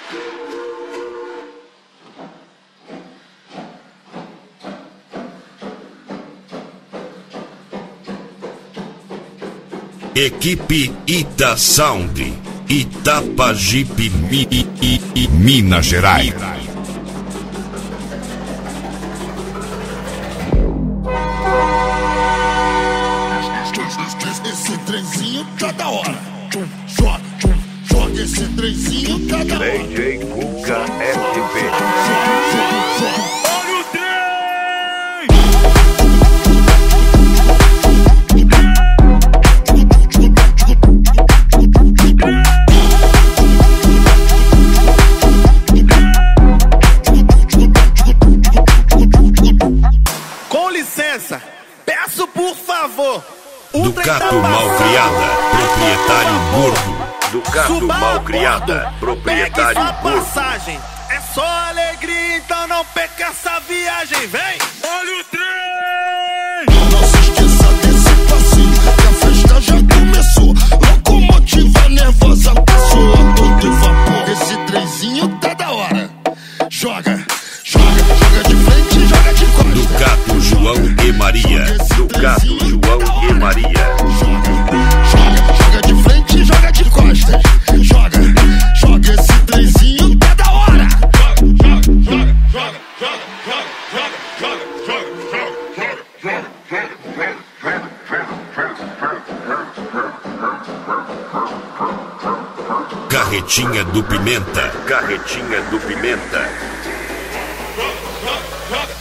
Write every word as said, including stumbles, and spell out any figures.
Equipe Ita Sound, Itapajipe, Minas Gerais. Esse trenzinho tá da hora. Joga, joga esse trenzinho tá da hora. D J Cuca S P. Olha o trem! Com licença, peço por favor. Ducato Malcriada, proprietário gordo. Ducato Malcriada, proprietário Pegue sua gordo. passagem. É só alegria, então não perca essa viagem. Vem! Olha o trem! Não se esqueça desse passinho, que a festa já começou. Locomotiva nervosa, passou a todo vapor. Esse trenzinho tá da hora. Joga, joga, joga de frente, joga de costas. Ducato João e Maria. Ducato João e Maria. Joga, joga, joga de frente, joga de costas. Joga, joga esse trenzinho tá da hora. Joga, joga, joga, joga, joga, joga, joga, joga. Carretinha do Pimenta. Carretinha do Pimenta. Joga, joga,